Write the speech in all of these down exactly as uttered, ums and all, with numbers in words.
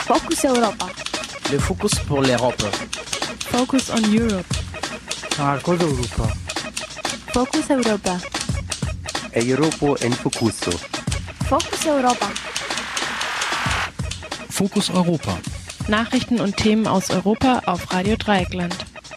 Focus Europa. Le Focus pour l'Europe. Focus on Europe. Marcos Europa. Focus Europa. Europa en Focuso. Focus Europa. Focus Europa. Nachrichten und Themen aus Europa auf Radio Dreieckland.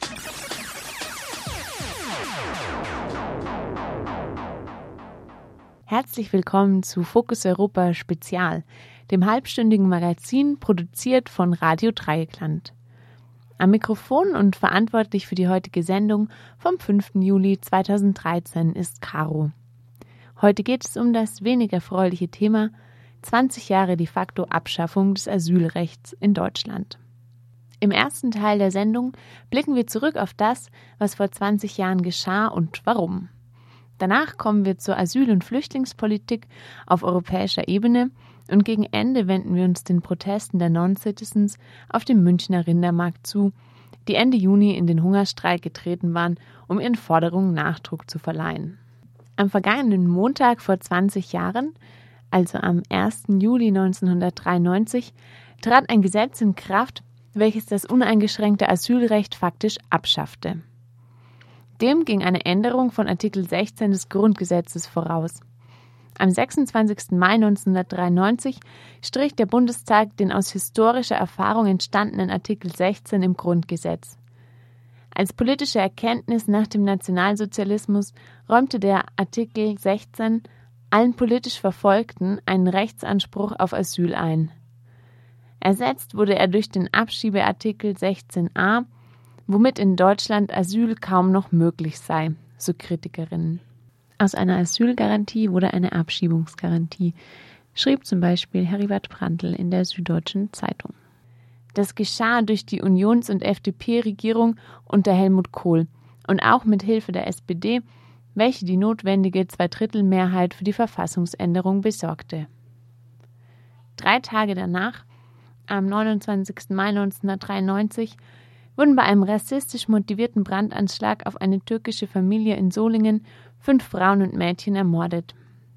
Herzlich willkommen zu Focus Europa Spezial, dem halbstündigen Magazin, produziert von Radio Dreieckland. Am Mikrofon und verantwortlich für die heutige Sendung vom fünften Juli zweitausenddreizehn ist Caro. Heute geht es um das wenig erfreuliche Thema zwanzig Jahre de facto Abschaffung des Asylrechts in Deutschland. Im ersten Teil der Sendung blicken wir zurück auf das, was vor zwanzig Jahren geschah und warum. Danach kommen wir zur Asyl- und Flüchtlingspolitik auf europäischer Ebene und gegen Ende wenden wir uns den Protesten der Non-Citizens auf dem Münchner Rindermarkt zu, die Ende Juni in den Hungerstreik getreten waren, um ihren Forderungen Nachdruck zu verleihen. Am vergangenen Montag vor zwanzig Jahren, also am ersten Juli neunzehnhundertdreiundneunzig, trat ein Gesetz in Kraft, welches das uneingeschränkte Asylrecht faktisch abschaffte. Dem ging eine Änderung von Artikel sechzehn des Grundgesetzes voraus. Am sechsundzwanzigsten Mai neunzehnhundertdreiundneunzig strich der Bundestag den aus historischer Erfahrung entstandenen Artikel sechzehn im Grundgesetz. Als politische Erkenntnis nach dem Nationalsozialismus räumte der Artikel sechzehn allen politisch Verfolgten einen Rechtsanspruch auf Asyl ein. Ersetzt wurde er durch den Abschiebeartikel sechzehn a, womit in Deutschland Asyl kaum noch möglich sei, so Kritikerinnen. Aus einer Asylgarantie wurde eine Abschiebungsgarantie, schrieb zum Beispiel Heribert Prantl in der Süddeutschen Zeitung. Das geschah durch die Unions- und F D P-Regierung unter Helmut Kohl und auch mit Hilfe der S P D, welche die notwendige Zweidrittelmehrheit für die Verfassungsänderung besorgte. Drei Tage danach, am neunundzwanzigsten Mai neunzehnhundertdreiundneunzig, wurden bei einem rassistisch motivierten Brandanschlag auf eine türkische Familie in Solingen fünf Frauen und Mädchen ermordet.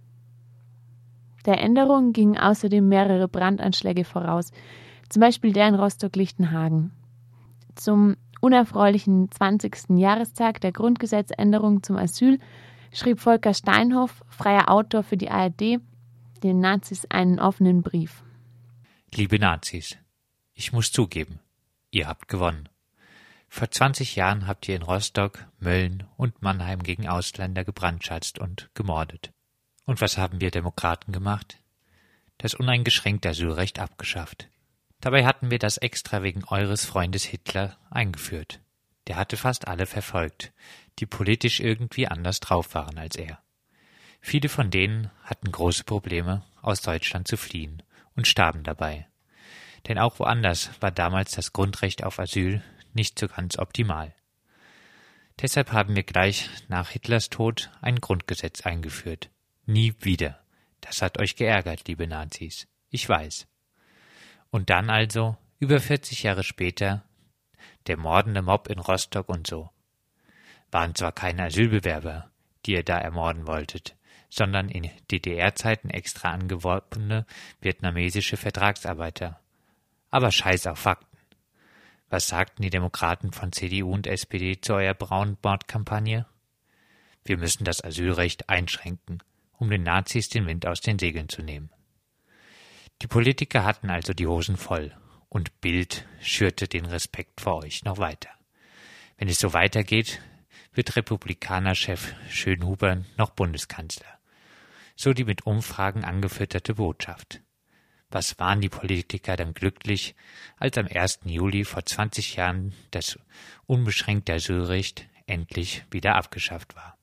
Der Änderung gingen außerdem mehrere Brandanschläge voraus, zum Beispiel der in Rostock-Lichtenhagen. Zum unerfreulichen zwanzigsten Jahrestag der Grundgesetzänderung zum Asyl schrieb Volker Steinhoff, freier Autor für die A R D, den Nazis einen offenen Brief. Liebe Nazis, ich muss zugeben, ihr habt gewonnen. Vor zwanzig Jahren habt ihr in Rostock, Mölln und Mannheim gegen Ausländer gebrandschatzt und gemordet. Und was haben wir Demokraten gemacht? Das uneingeschränkte Asylrecht abgeschafft. Dabei hatten wir das extra wegen eures Freundes Hitler eingeführt. Der hatte fast alle verfolgt, die politisch irgendwie anders drauf waren als er. Viele von denen hatten große Probleme, aus Deutschland zu fliehen und starben dabei. Denn auch woanders war damals das Grundrecht auf Asyl nicht so ganz optimal. Deshalb haben wir gleich nach Hitlers Tod ein Grundgesetz eingeführt. Nie wieder. Das hat euch geärgert, liebe Nazis. Ich weiß. Und dann also, über vierzig Jahre später, der mordende Mob in Rostock und so. Waren zwar keine Asylbewerber, die ihr da ermorden wolltet, sondern in D D R-Zeiten extra angeworbene vietnamesische Vertragsarbeiter. Aber scheiß auf Fakten. Was sagten die Demokraten von C D U und S P D zu eurer Braunbart-Kampagne? Wir müssen das Asylrecht einschränken, um den Nazis den Wind aus den Segeln zu nehmen. Die Politiker hatten also die Hosen voll und Bild schürte den Respekt vor euch noch weiter. Wenn es so weitergeht, wird Republikaner-Chef Schönhuber noch Bundeskanzler. So die mit Umfragen angefütterte Botschaft. Was waren die Politiker dann glücklich, als am ersten Juli vor zwanzig Jahren das unbeschränkte Asylrecht endlich wieder abgeschafft war.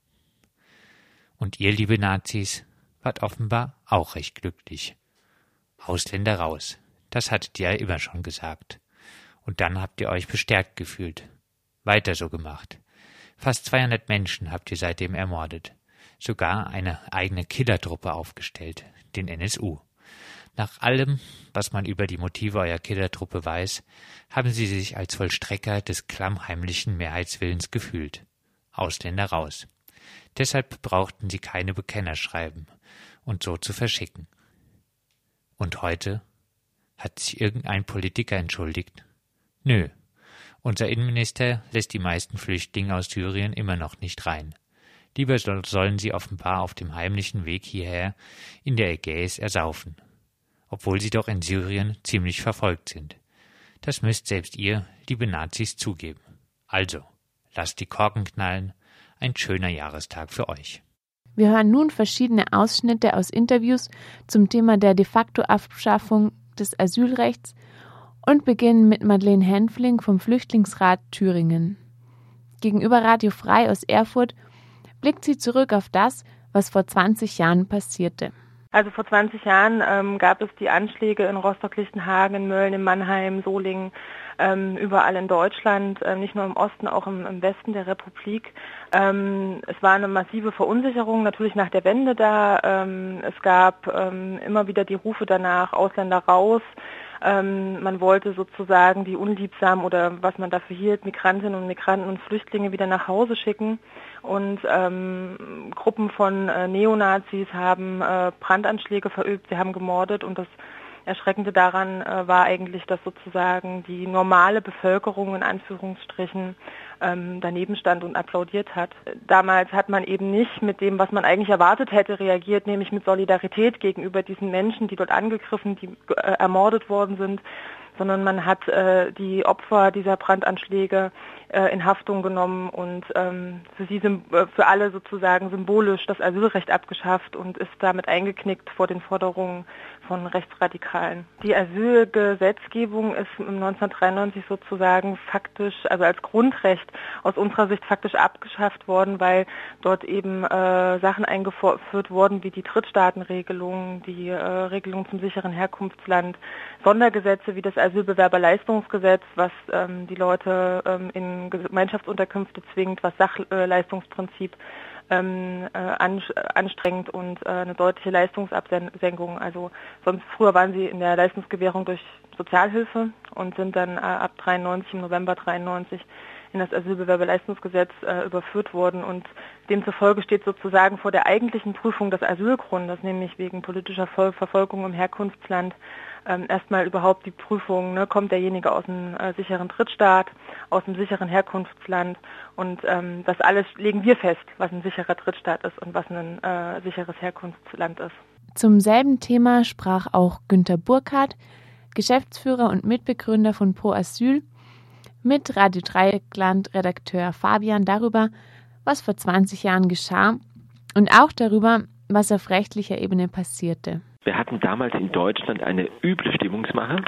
Und ihr, liebe Nazis, wart offenbar auch recht glücklich. Ausländer raus, das hattet ihr ja immer schon gesagt. Und dann habt ihr euch bestärkt gefühlt. Weiter so gemacht. Fast zweihundert Menschen habt ihr seitdem ermordet. Sogar eine eigene Killertruppe aufgestellt, den N S U. Nach allem, was man über die Motive eurer Killertruppe weiß, haben sie sich als Vollstrecker des klammheimlichen Mehrheitswillens gefühlt. Ausländer raus. Deshalb brauchten sie keine Bekennerschreiben und so zu verschicken. Und heute? Hat sich irgendein Politiker entschuldigt? Nö. Unser Innenminister lässt die meisten Flüchtlinge aus Syrien immer noch nicht rein. Lieber sollen sie offenbar auf dem heimlichen Weg hierher in der Ägäis ersaufen. Obwohl sie doch in Syrien ziemlich verfolgt sind. Das müsst selbst ihr, liebe Nazis, zugeben. Also, lasst die Korken knallen. Ein schöner Jahrestag für euch. Wir hören nun verschiedene Ausschnitte aus Interviews zum Thema der de facto Abschaffung des Asylrechts und beginnen mit Madeleine Hänfling vom Flüchtlingsrat Thüringen. Gegenüber Radio Frei aus Erfurt blickt sie zurück auf das, was vor zwanzig Jahren passierte. Also vor zwanzig Jahren ähm, gab es die Anschläge in Rostock, Lichtenhagen, in Mölln, in Mannheim, Solingen, ähm, überall in Deutschland, äh, nicht nur im Osten, auch im, im Westen der Republik. Ähm, es war eine massive Verunsicherung natürlich nach der Wende da. Ähm, es gab ähm, immer wieder die Rufe danach, Ausländer raus. Ähm, man wollte sozusagen die unliebsamen oder was man dafür hielt, Migrantinnen und Migranten und Flüchtlinge wieder nach Hause schicken. Und ähm, Gruppen von äh, Neonazis haben äh, Brandanschläge verübt, sie haben gemordet und das Erschreckende daran äh, war eigentlich, dass sozusagen die normale Bevölkerung in Anführungsstrichen ähm, daneben stand und applaudiert hat. Damals hat man eben nicht mit dem, was man eigentlich erwartet hätte, reagiert, nämlich mit Solidarität gegenüber diesen Menschen, die dort angegriffen, die äh, ermordet worden sind, sondern man hat äh, die Opfer dieser Brandanschläge äh, in Haftung genommen und ähm, für sie für alle sozusagen symbolisch das Asylrecht abgeschafft und ist damit eingeknickt vor den Forderungen von Rechtsradikalen. Die Asylgesetzgebung ist neunzehnhundertdreiundneunzig sozusagen faktisch, also als Grundrecht aus unserer Sicht faktisch abgeschafft worden, weil dort eben äh, Sachen eingeführt wurden wie die Drittstaatenregelung, die äh, Regelung zum sicheren Herkunftsland, Sondergesetze wie das Asylbewerberleistungsgesetz, was ähm, die Leute ähm, in Gemeinschaftsunterkünfte zwingt, was Sachleistungsprinzip ähm, äh, anstrengt und äh, eine deutliche Leistungsabsenkung. Also sonst früher waren sie in der Leistungsgewährung durch Sozialhilfe und sind dann äh, ab dreiundneunzig, im November dreiundneunzig in das Asylbewerberleistungsgesetz äh, überführt worden und demzufolge steht sozusagen vor der eigentlichen Prüfung des Asylgrundes, nämlich wegen politischer Ver- Verfolgung im Herkunftsland, ähm, erstmal überhaupt die Prüfung, ne, kommt derjenige aus einem äh, sicheren Drittstaat, aus einem sicheren Herkunftsland und ähm, das alles legen wir fest, was ein sicherer Drittstaat ist und was ein äh, sicheres Herkunftsland ist. Zum selben Thema sprach auch Günter Burkhardt, Geschäftsführer und Mitbegründer von Pro Asyl, mit Radio Dreieckland-Redakteur Fabian darüber, was vor zwanzig Jahren geschah und auch darüber, was auf rechtlicher Ebene passierte. Wir hatten damals in Deutschland eine üble Stimmungsmache.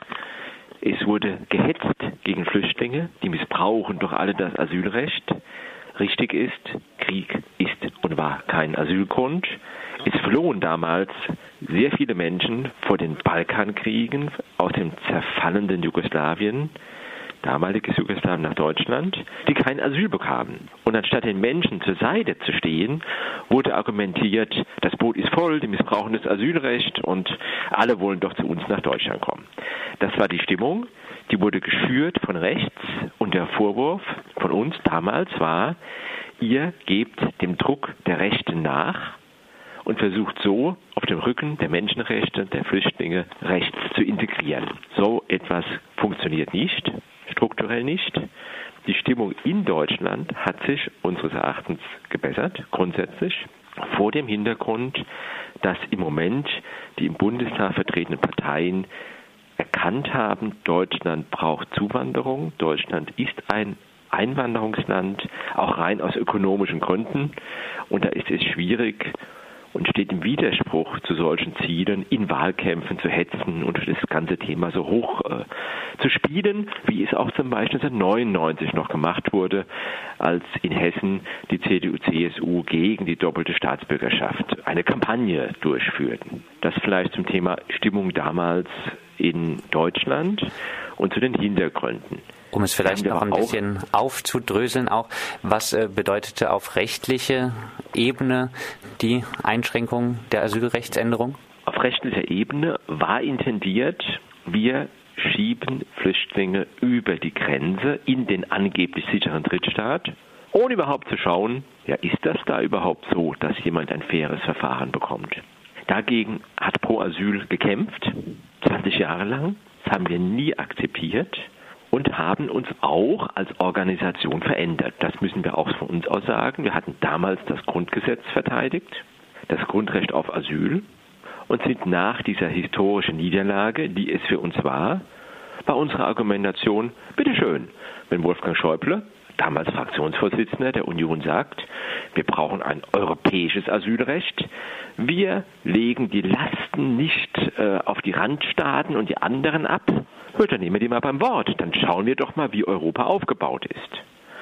Es wurde gehetzt gegen Flüchtlinge, die missbrauchen doch alle das Asylrecht. Richtig ist, Krieg ist und war kein Asylgrund. Es flohen damals sehr viele Menschen vor den Balkankriegen aus dem zerfallenden Jugoslawien, damaliges Jugoslawien, nach Deutschland, die kein Asyl bekamen. Und anstatt den Menschen zur Seite zu stehen, wurde argumentiert, das Boot ist voll, die missbrauchen das Asylrecht und alle wollen doch zu uns nach Deutschland kommen. Das war die Stimmung, die wurde geschürt von rechts und der Vorwurf von uns damals war, ihr gebt dem Druck der Rechten nach und versucht so auf dem Rücken der Menschenrechte, der Flüchtlinge rechts zu integrieren. So etwas funktioniert nicht. Strukturell nicht. Die Stimmung in Deutschland hat sich unseres Erachtens gebessert, grundsätzlich, vor dem Hintergrund, dass im Moment die im Bundestag vertretenen Parteien erkannt haben, Deutschland braucht Zuwanderung, Deutschland ist ein Einwanderungsland, auch rein aus ökonomischen Gründen. Und da ist es schwierig und steht im Widerspruch zu solchen Zielen, in Wahlkämpfen zu hetzen und das ganze Thema so hoch äh, zu spielen, wie es auch zum Beispiel neunzehnhundertneunundneunzig noch gemacht wurde, als in Hessen die C D U C S U gegen die doppelte Staatsbürgerschaft eine Kampagne durchführten. Das vielleicht zum Thema Stimmung damals in Deutschland und zu den Hintergründen. Um es vielleicht noch ein bisschen aufzudröseln, auch was äh, bedeutete auf rechtliche Ebene die Einschränkung der Asylrechtsänderung? Auf rechtlicher Ebene war intendiert, wir schieben Flüchtlinge über die Grenze in den angeblich sicheren Drittstaat, ohne überhaupt zu schauen, ja, ist das da überhaupt so, dass jemand ein faires Verfahren bekommt. Dagegen hat Pro Asyl gekämpft, zwanzig Jahre lang. haben wir nie akzeptiert und haben uns auch als Organisation verändert. Das müssen wir auch von uns aus sagen. Wir hatten damals das Grundgesetz verteidigt, das Grundrecht auf Asyl und sind nach dieser historischen Niederlage, die es für uns war, bei unserer Argumentation, bitteschön, wenn Wolfgang Schäuble, damals Fraktionsvorsitzender der Union, sagt, wir brauchen ein europäisches Asylrecht, wir legen die Lasten nicht äh, auf die Randstaaten und die anderen ab, hört, dann nehmen wir die mal beim Wort, dann schauen wir doch mal, wie Europa aufgebaut ist.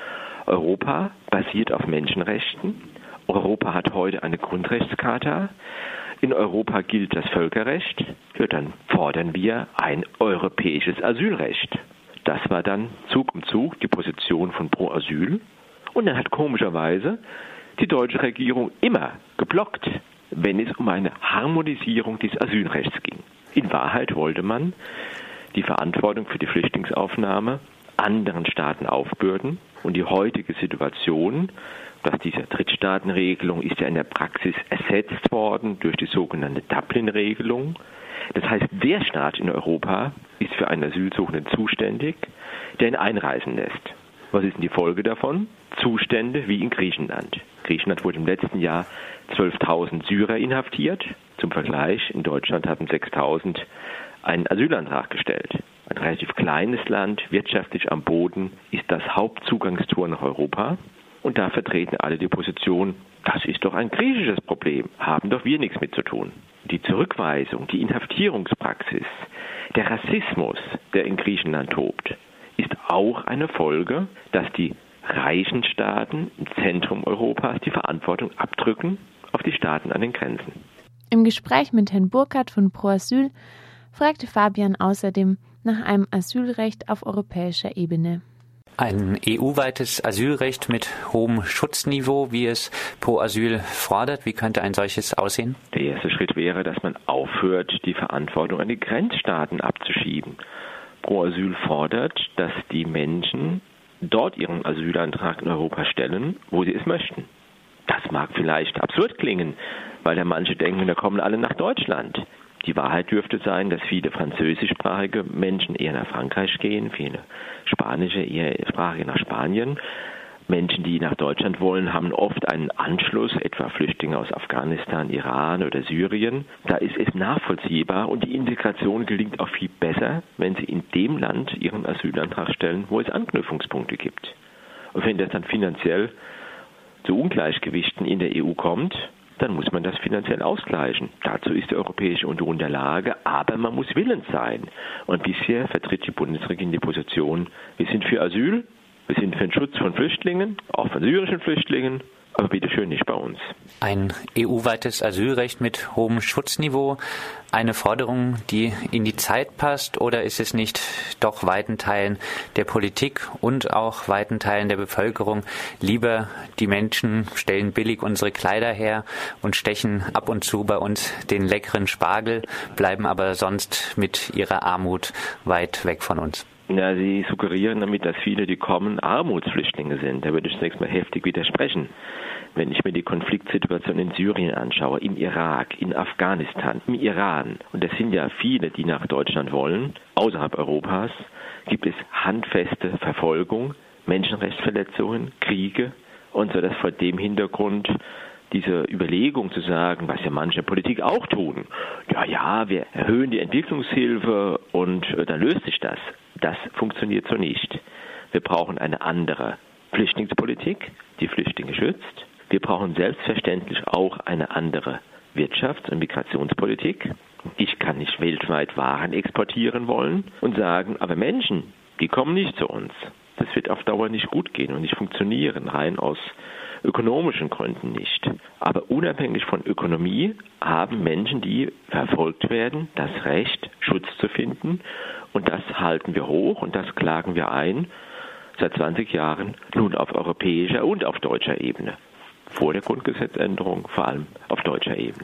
Europa basiert auf Menschenrechten, Europa hat heute eine Grundrechtscharta, in Europa gilt das Völkerrecht, ja, dann fordern wir ein europäisches Asylrecht. Das war dann Zug um Zug die Position von Pro Asyl. Und dann hat komischerweise die deutsche Regierung immer geblockt, wenn es um eine Harmonisierung des Asylrechts ging. In Wahrheit wollte man die Verantwortung für die Flüchtlingsaufnahme anderen Staaten aufbürden. Und die heutige Situation, dass diese Drittstaatenregelung ist ja in der Praxis ersetzt worden durch die sogenannte Dublin-Regelung. Das heißt, der Staat in Europa ist für einen Asylsuchenden zuständig, der ihn einreisen lässt. Was ist denn die Folge davon? Zustände wie in Griechenland. Griechenland wurde im letzten Jahr zwölftausend Syrer inhaftiert. Zum Vergleich, in Deutschland hatten sechstausend einen Asylantrag gestellt. Ein relativ kleines Land, wirtschaftlich am Boden, ist das Hauptzugangstor nach Europa. Und da vertreten alle die Position, das ist doch ein griechisches Problem, haben doch wir nichts mit zu tun. Die Zurückweisung, die Inhaftierungspraxis, der Rassismus, der in Griechenland tobt, ist auch eine Folge, dass die reichen Staaten im Zentrum Europas die Verantwortung abdrücken auf die Staaten an den Grenzen. Im Gespräch mit Herrn Burkhardt von Pro Asyl fragte Fabian außerdem nach einem Asylrecht auf europäischer Ebene. Ein E U-weites Asylrecht mit hohem Schutzniveau, wie es Pro Asyl fordert. Wie könnte ein solches aussehen? Der erste Schritt wäre, dass man aufhört, die Verantwortung an die Grenzstaaten abzuschieben. Pro Asyl fordert, dass die Menschen dort ihren Asylantrag in Europa stellen, wo sie es möchten. Das mag vielleicht absurd klingen, weil da manche denken, da kommen alle nach Deutschland. Die Wahrheit dürfte sein, dass viele französischsprachige Menschen eher nach Frankreich gehen, viele spanische eher sprachige nach Spanien. Menschen, die nach Deutschland wollen, haben oft einen Anschluss, etwa Flüchtlinge aus Afghanistan, Iran oder Syrien. Da ist es nachvollziehbar und die Integration gelingt auch viel besser, wenn sie in dem Land ihren Asylantrag stellen, wo es Anknüpfungspunkte gibt. Und wenn das dann finanziell zu Ungleichgewichten in der E U kommt, dann muss man das finanziell ausgleichen. Dazu ist die Europäische Union in der Lage, aber man muss willens sein. Und bisher vertritt die Bundesregierung die Position, wir sind für Asyl, wir sind für den Schutz von Flüchtlingen, auch von syrischen Flüchtlingen, aber bitteschön nicht bei uns. Ein E U-weites Asylrecht mit hohem Schutzniveau, eine Forderung, die in die Zeit passt, oder ist es nicht doch weiten Teilen der Politik und auch weiten Teilen der Bevölkerung lieber, die Menschen stellen billig unsere Kleider her und stechen ab und zu bei uns den leckeren Spargel, bleiben aber sonst mit ihrer Armut weit weg von uns? Ja, Sie suggerieren damit, dass viele, die kommen, Armutsflüchtlinge sind. Da würde ich zunächst mal heftig widersprechen. Wenn ich mir die Konfliktsituation in Syrien anschaue, im Irak, in Afghanistan, im Iran, und das sind ja viele, die nach Deutschland wollen, außerhalb Europas, gibt es handfeste Verfolgung, Menschenrechtsverletzungen, Kriege, und so dass vor dem Hintergrund diese Überlegung zu sagen, was ja manche Politik auch tun, ja, ja, wir erhöhen die Entwicklungshilfe und äh, dann löst sich das. Das funktioniert so nicht. Wir brauchen eine andere Flüchtlingspolitik, die Flüchtlinge schützt. Wir brauchen selbstverständlich auch eine andere Wirtschafts- und Migrationspolitik. Ich kann nicht weltweit Waren exportieren wollen und sagen, aber Menschen, die kommen nicht zu uns. Das wird auf Dauer nicht gut gehen und nicht funktionieren, rein aus ökonomischen Gründen nicht. Aber unabhängig von Ökonomie haben Menschen, die verfolgt werden, das Recht, Schutz zu finden. Und das halten wir hoch und das klagen wir ein seit zwanzig Jahren nun auf europäischer und auf deutscher Ebene. Vor der Grundgesetzänderung vor allem auf deutscher Ebene.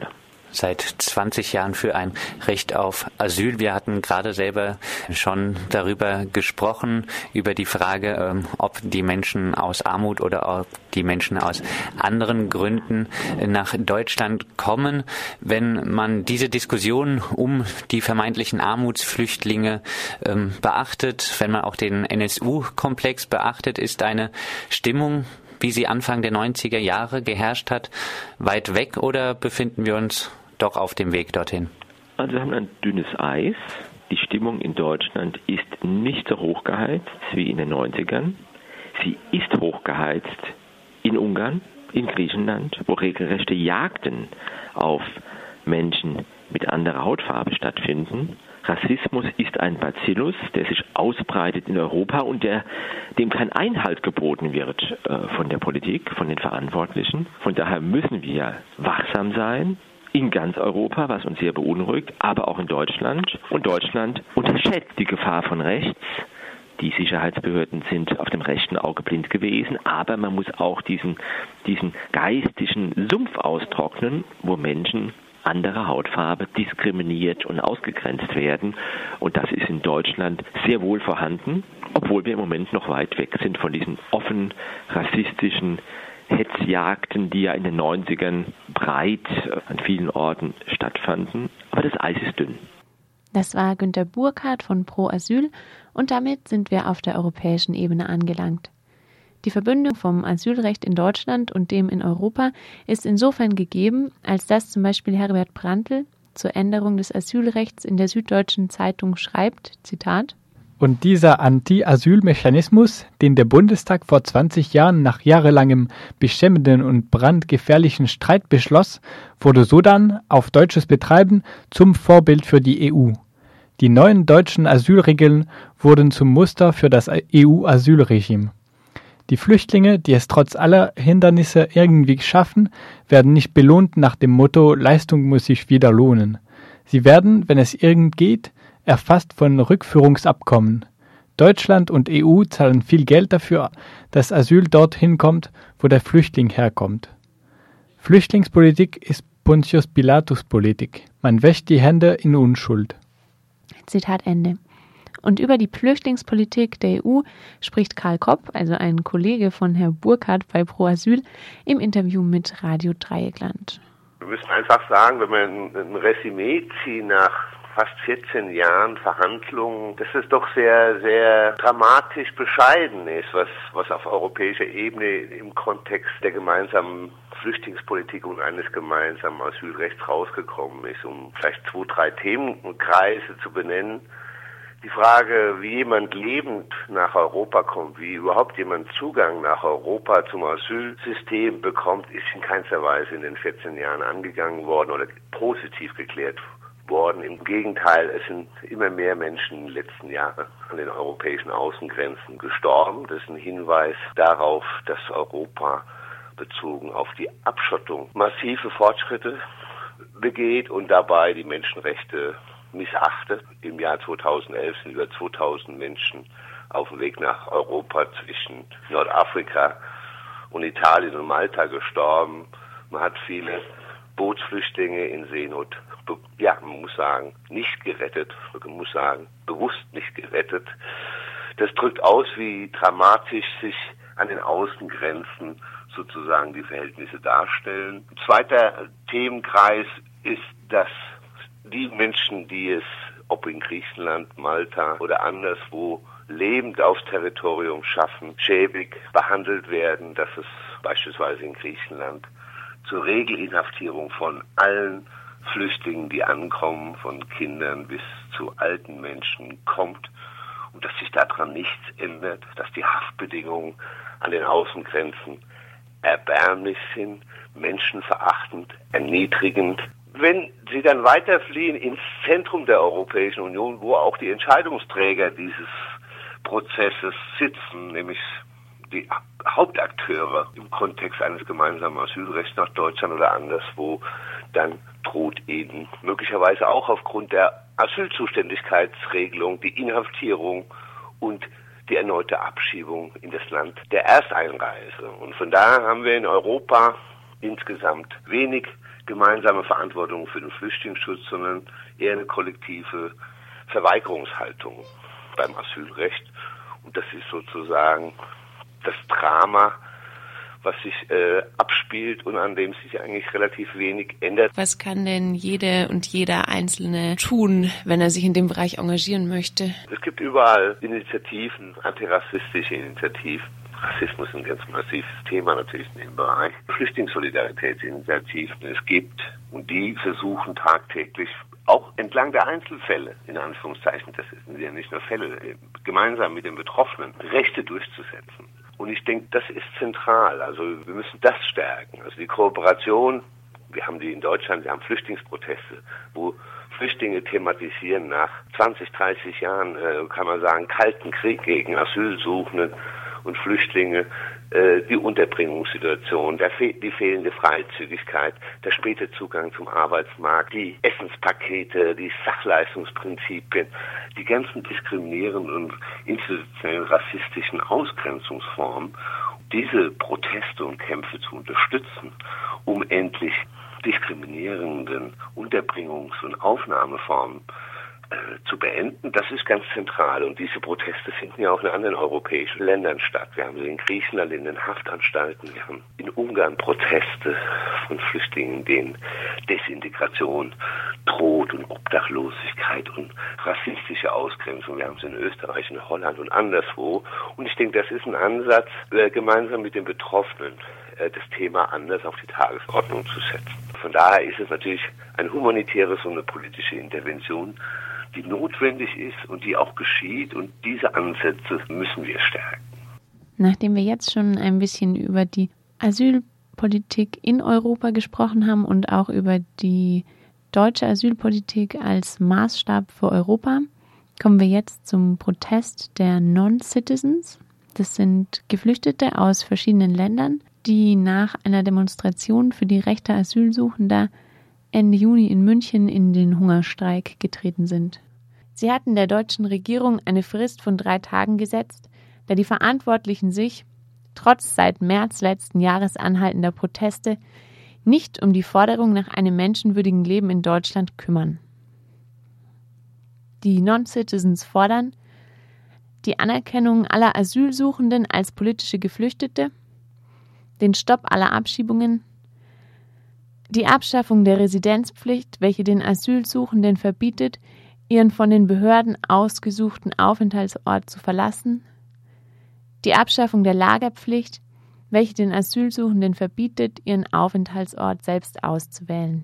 seit zwanzig Jahren für ein Recht auf Asyl. Wir hatten gerade selber schon darüber gesprochen, über die Frage, ob die Menschen aus Armut oder ob die Menschen aus anderen Gründen nach Deutschland kommen. Wenn man diese Diskussion um die vermeintlichen Armutsflüchtlinge ähm, beachtet, wenn man auch den N S U-Komplex beachtet, ist eine Stimmung, wie sie Anfang der neunziger Jahre geherrscht hat, weit weg oder befinden wir uns doch auf dem Weg dorthin? Also wir haben ein dünnes Eis. Die Stimmung in Deutschland ist nicht so hochgeheizt wie in den neunzigern. Sie ist hochgeheizt in Ungarn, in Griechenland, wo regelrechte Jagden auf Menschen mit anderer Hautfarbe stattfinden. Rassismus ist ein Bacillus, der sich ausbreitet in Europa und der, dem kein Einhalt geboten wird äh, von der Politik, von den Verantwortlichen. Von daher müssen wir wachsam sein in ganz Europa, was uns sehr beunruhigt, aber auch in Deutschland. Und Deutschland unterschätzt die Gefahr von rechts. Die Sicherheitsbehörden sind auf dem rechten Auge blind gewesen, aber man muss auch diesen, diesen geistigen Sumpf austrocknen, wo Menschen anderer Hautfarbe diskriminiert und ausgegrenzt werden. Und das ist in Deutschland sehr wohl vorhanden, obwohl wir im Moment noch weit weg sind von diesen offen rassistischen Hetzjagden, die ja in den neunzigern breit an vielen Orten stattfanden. Aber das Eis ist dünn. Das war Günter Burkhardt von Pro Asyl und damit sind wir auf der europäischen Ebene angelangt. Die Verbindung vom Asylrecht in Deutschland und dem in Europa ist insofern gegeben, als dass zum Beispiel Herbert Brandl zur Änderung des Asylrechts in der Süddeutschen Zeitung schreibt, Zitat: Und dieser Anti-Asyl-Mechanismus, den der Bundestag vor zwanzig Jahren nach jahrelangem beschämenden und brandgefährlichen Streit beschloss, wurde sodann auf deutsches Betreiben zum Vorbild für die E U. Die neuen deutschen Asylregeln wurden zum Muster für das E U-Asylregime. Die Flüchtlinge, die es trotz aller Hindernisse irgendwie schaffen, werden nicht belohnt nach dem Motto „Leistung muss sich wieder lohnen“. Sie werden, wenn es irgend geht, erfasst von Rückführungsabkommen. Deutschland und E U zahlen viel Geld dafür, dass Asyl dorthin kommt, wo der Flüchtling herkommt. Flüchtlingspolitik ist Pontius Pilatus Politik. Man wäscht die Hände in Unschuld. Zitat Ende. Und über die Flüchtlingspolitik der E U spricht Karl Kopp, also ein Kollege von Herrn Burkhardt bei Pro Asyl, im Interview mit Radio Dreieckland. Wir müssen einfach sagen, wenn wir ein Resümee ziehen nach fast vierzehn Jahren Verhandlungen, dass es doch sehr, sehr dramatisch bescheiden ist, was, was auf europäischer Ebene im Kontext der gemeinsamen Flüchtlingspolitik und eines gemeinsamen Asylrechts rausgekommen ist. Um vielleicht zwei, drei Themenkreise zu benennen. Die Frage, wie jemand lebend nach Europa kommt, wie überhaupt jemand Zugang nach Europa zum Asylsystem bekommt, ist in keinster Weise in den vierzehn Jahren angegangen worden oder positiv geklärt worden. Im Gegenteil, es sind immer mehr Menschen in den letzten Jahren an den europäischen Außengrenzen gestorben. Das ist ein Hinweis darauf, dass Europa bezogen auf die Abschottung massive Fortschritte begeht und dabei die Menschenrechte missachtet. Im Jahr zweitausendelf sind über zweitausend Menschen auf dem Weg nach Europa zwischen Nordafrika und Italien und Malta gestorben. Man hat viele Bootsflüchtlinge in Seenot, ja, man muss sagen, nicht gerettet. Man muss sagen, bewusst nicht gerettet. Das drückt aus, wie dramatisch sich an den Außengrenzen sozusagen die Verhältnisse darstellen. Ein zweiter Themenkreis ist, dass die Menschen, die es, ob in Griechenland, Malta oder anderswo, lebend aufs Territorium schaffen, schäbig behandelt werden, dass es beispielsweise in Griechenland zur Regelinhaftierung von allen Flüchtlingen, die ankommen, von Kindern bis zu alten Menschen kommt und dass sich daran nichts ändert, dass die Haftbedingungen an den Außengrenzen erbärmlich sind, menschenverachtend, erniedrigend. Wenn sie dann weiterfliehen ins Zentrum der Europäischen Union, wo auch die Entscheidungsträger dieses Prozesses sitzen, nämlich die Hauptakteure im Kontext eines gemeinsamen Asylrechts nach Deutschland oder anderswo, dann droht ihnen möglicherweise auch aufgrund der Asylzuständigkeitsregelung die Inhaftierung und die erneute Abschiebung in das Land der Ersteinreise. Und von daher haben wir in Europa insgesamt wenig gemeinsame Verantwortung für den Flüchtlingsschutz, sondern eher eine kollektive Verweigerungshaltung beim Asylrecht. Und das ist sozusagen das Drama, was sich äh, abspielt und an dem sich eigentlich relativ wenig ändert. Was kann denn jede und jeder Einzelne tun, wenn er sich in dem Bereich engagieren möchte? Es gibt überall Initiativen, antirassistische Initiativen. Rassismus ist ein ganz massives Thema natürlich in dem Bereich. Flüchtlingssolidaritätsinitiativen es gibt und die versuchen tagtäglich auch entlang der Einzelfälle, in Anführungszeichen, das sind ja nicht nur Fälle, gemeinsam mit den Betroffenen Rechte durchzusetzen. Und ich denke, das ist zentral. Also wir müssen das stärken. Also die Kooperation, wir haben die in Deutschland, wir haben Flüchtlingsproteste, wo Flüchtlinge thematisieren nach zwanzig, dreißig Jahren, äh, kann man sagen, kalten Krieg gegen Asylsuchende und Flüchtlinge, äh, die Unterbringungssituation, der fe- die fehlende Freizügigkeit, der späte Zugang zum Arbeitsmarkt, die Essenspakete, die Sachleistungsprinzipien, die ganzen diskriminierenden und institutionell rassistischen Ausgrenzungsformen, diese Proteste und Kämpfe zu unterstützen, um endlich diskriminierenden Unterbringungs- und Aufnahmeformen äh, zu beenden, das ist ganz zentral. Und diese Proteste finden ja auch in anderen europäischen Ländern statt. Wir haben sie in Griechenland in den Haftanstalten, wir haben in Ungarn Proteste von Flüchtlingen, denen Desintegration droht und Obdachlosigkeit und rassistische Ausgrenzung. Wir haben es in Österreich, in Holland und anderswo. Und ich denke, das ist ein Ansatz, äh, gemeinsam mit den Betroffenen äh, das Thema anders auf die Tagesordnung zu setzen. Von daher ist es natürlich ein humanitäres und eine politische Intervention, die notwendig ist und die auch geschieht. Und diese Ansätze müssen wir stärken. Nachdem wir jetzt schon ein bisschen über die Asylpolitik in Europa gesprochen haben und auch über die deutsche Asylpolitik als Maßstab für Europa, kommen wir jetzt zum Protest der Non-Citizens. Das sind Geflüchtete aus verschiedenen Ländern, die nach einer Demonstration für die Rechte Asylsuchender Ende Juni in München in den Hungerstreik getreten sind. Sie hatten der deutschen Regierung eine Frist von drei Tagen gesetzt, da die Verantwortlichen sich, trotz seit März letzten Jahres anhaltender Proteste, nicht um die Forderung nach einem menschenwürdigen Leben in Deutschland kümmern. Die Non-Citizens fordern die Anerkennung aller Asylsuchenden als politische Geflüchtete, den Stopp aller Abschiebungen, die Abschaffung der Residenzpflicht, welche den Asylsuchenden verbietet, ihren von den Behörden ausgesuchten Aufenthaltsort zu verlassen, die Abschaffung der Lagerpflicht, welche den Asylsuchenden verbietet, ihren Aufenthaltsort selbst auszuwählen.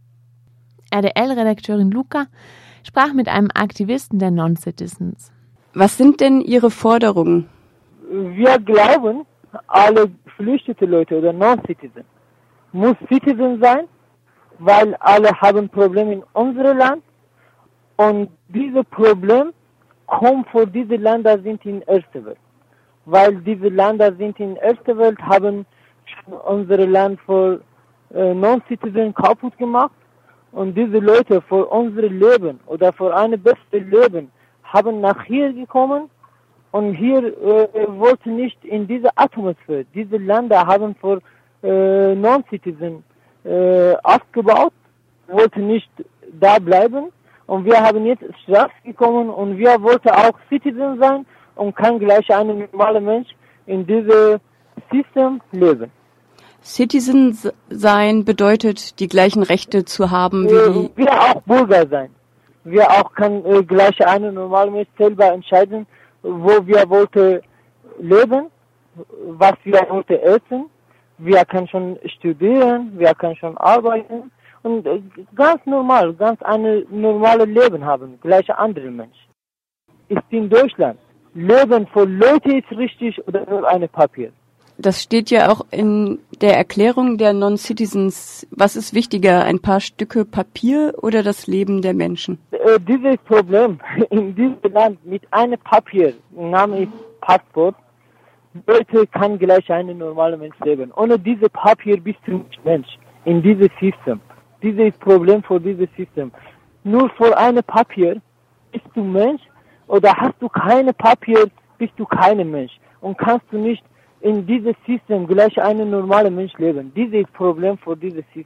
R D L-Redakteurin Luca sprach mit einem Aktivisten der Non-Citizens. Was sind denn Ihre Forderungen? Wir glauben, alle geflüchtete Leute oder Non-Citizen muss Citizen sein, weil alle haben Probleme in unserem Land und diese Probleme kommen vor diese Länder sind in erster Welt, weil diese Länder sind in erster Welt haben unser Land für äh, Non-Citizen kaputt gemacht und diese Leute für unser Leben oder für ein bestes Leben haben nach hier gekommen. Und hier äh, wollten nicht in diese Atmosphäre. Diese Länder haben für äh, Non-Citizen äh, aufgebaut, wollten nicht da bleiben. Und wir haben jetzt Strafe gekommen und wir wollten auch Citizen sein und kann gleich ein normaler Mensch in diesem System leben. Citizen sein bedeutet, die gleichen Rechte zu haben wie äh, die... Wir auch Bürger sein. Wir auch kann äh, gleich ein normaler Mensch selber entscheiden, wo wir wollten leben, was wir wollten essen. Wir können schon studieren, wir können schon arbeiten und ganz normal, ganz ein normales Leben haben, gleich andere Menschen. Ist in Deutschland. Leben für Leute ist richtig oder nur ein Papier? Das steht ja auch in der Erklärung der Non-Citizens. Was ist wichtiger, ein paar Stücke Papier oder das Leben der Menschen? Äh, dieses Problem in diesem Land mit einem Papier, Name ist Passport, Leute kann gleich ein normaler Mensch leben. Ohne dieses Papier bist du nicht Mensch in diesem System. Dieses ist Problem für dieses System. Nur für ein Papier bist du Mensch oder hast du keine Papier, bist du kein Mensch und kannst du nicht in diesem System gleich ein normaler Mensch leben. Dieses ist Problem für dieses System.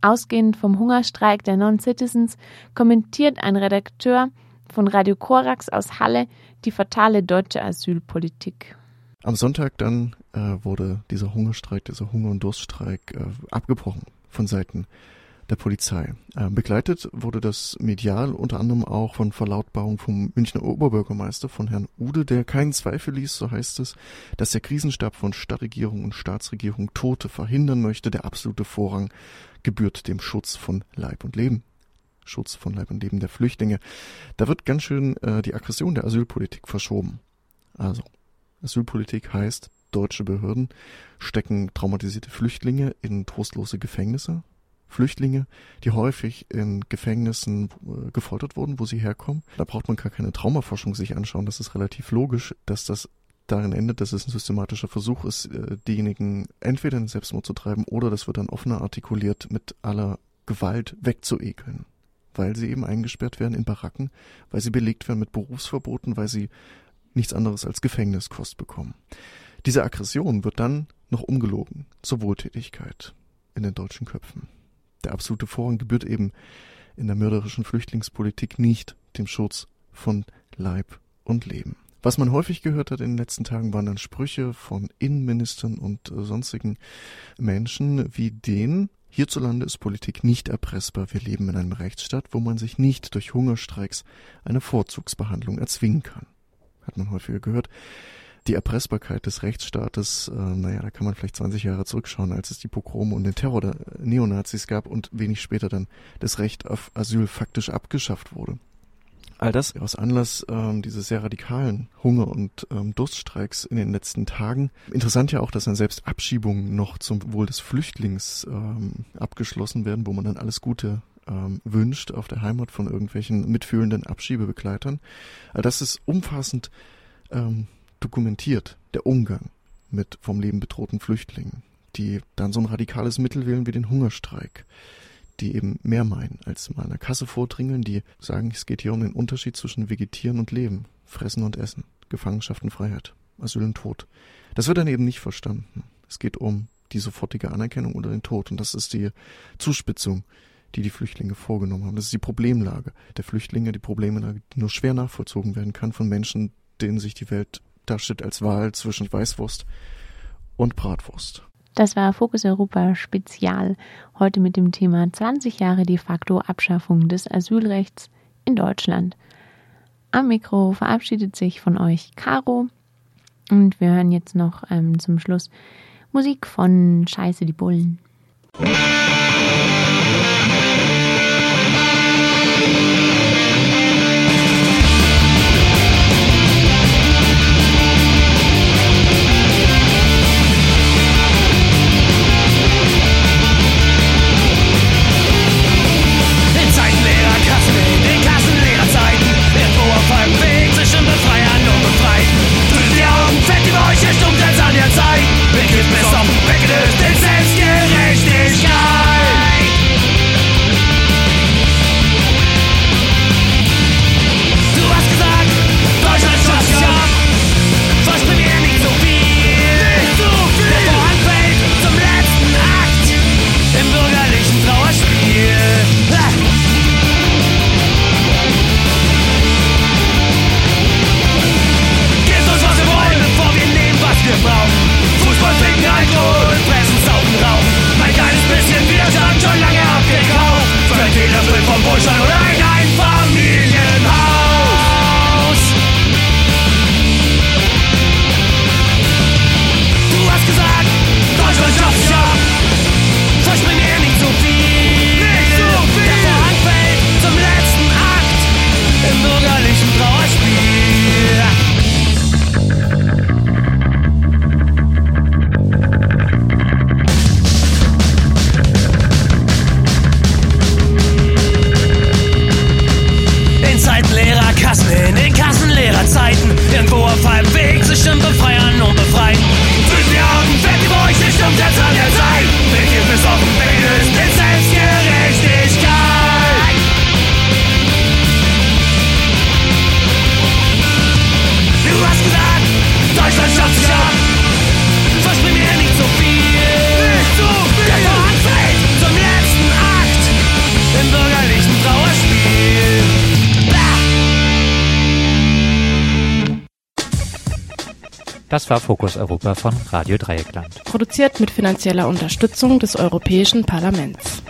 Ausgehend vom Hungerstreik der Non-Citizens kommentiert ein Redakteur von Radio Korax aus Halle die fatale deutsche Asylpolitik. Am Sonntag dann äh, wurde dieser Hungerstreik, dieser Hunger- und Durststreik äh, abgebrochen von Seiten der Polizei. Äh, begleitet wurde das medial unter anderem auch von Verlautbarung vom Münchner Oberbürgermeister, von Herrn Ude, der keinen Zweifel ließ, so heißt es, dass der Krisenstab von Stadtregierung und Staatsregierung Tote verhindern möchte. Der absolute Vorrang gebührt dem Schutz von Leib und Leben. Schutz von Leib und Leben der Flüchtlinge. Da wird ganz schön äh, die Aggression der Asylpolitik verschoben. Also, Asylpolitik heißt, deutsche Behörden stecken traumatisierte Flüchtlinge in trostlose Gefängnisse. Flüchtlinge, die häufig in Gefängnissen äh, gefoltert wurden, wo sie herkommen. Da braucht man gar keine Traumaforschung sich anschauen. Das ist relativ logisch, dass das darin endet, dass es ein systematischer Versuch ist, äh, diejenigen entweder in Selbstmord zu treiben oder das wird dann offener artikuliert, mit aller Gewalt wegzuekeln. Weil sie eben eingesperrt werden in Baracken, weil sie belegt werden mit Berufsverboten, weil sie nichts anderes als Gefängniskost bekommen. Diese Aggression wird dann noch umgelogen zur Wohltätigkeit in den deutschen Köpfen. Der absolute Vorrang gebührt eben in der mörderischen Flüchtlingspolitik nicht dem Schutz von Leib und Leben. Was man häufig gehört hat in den letzten Tagen, waren dann Sprüche von Innenministern und äh, sonstigen Menschen wie den: Hierzulande ist Politik nicht erpressbar. Wir leben in einem Rechtsstaat, wo man sich nicht durch Hungerstreiks eine Vorzugsbehandlung erzwingen kann. Hat man häufiger gehört. Die Erpressbarkeit des Rechtsstaates, äh, naja, da kann man vielleicht zwanzig Jahre zurückschauen, als es die Pogrome und den Terror der Neonazis gab und wenig später dann das Recht auf Asyl faktisch abgeschafft wurde. All das aus Anlass ähm, dieses sehr radikalen Hunger- und ähm, Durststreiks in den letzten Tagen. Interessant ja auch, dass dann selbst Abschiebungen noch zum Wohl des Flüchtlings ähm, abgeschlossen werden, wo man dann alles Gute ähm, wünscht auf der Heimat von irgendwelchen mitfühlenden Abschiebebegleitern. All das ist umfassend ähm, dokumentiert, der Umgang mit vom Leben bedrohten Flüchtlingen, die dann so ein radikales Mittel wählen wie den Hungerstreik, die eben mehr meinen, als mal an der Kasse vordringeln, die sagen, es geht hier um den Unterschied zwischen Vegetieren und Leben, Fressen und Essen, Gefangenschaft und Freiheit, Asyl und Tod. Das wird dann eben nicht verstanden. Es geht um die sofortige Anerkennung oder den Tod und das ist die Zuspitzung, die die Flüchtlinge vorgenommen haben. Das ist die Problemlage der Flüchtlinge, die Problemlage, die nur schwer nachvollzogen werden kann von Menschen, denen sich die Welt darstellt als Wahl zwischen Weißwurst und Bratwurst. Das war Fokus Europa Spezial, heute mit dem Thema zwanzig Jahre de facto Abschaffung des Asylrechts in Deutschland. Am Mikro verabschiedet sich von euch Caro und wir hören jetzt noch ähm, zum Schluss Musik von Scheiße die Bullen. Versprich mir nicht so viel. Nicht so viel. Der Vorhang fällt zum letzten Akt. Das war Fokus Europa von Radio Dreieckland. Produziert mit finanzieller Unterstützung des Europäischen Parlaments.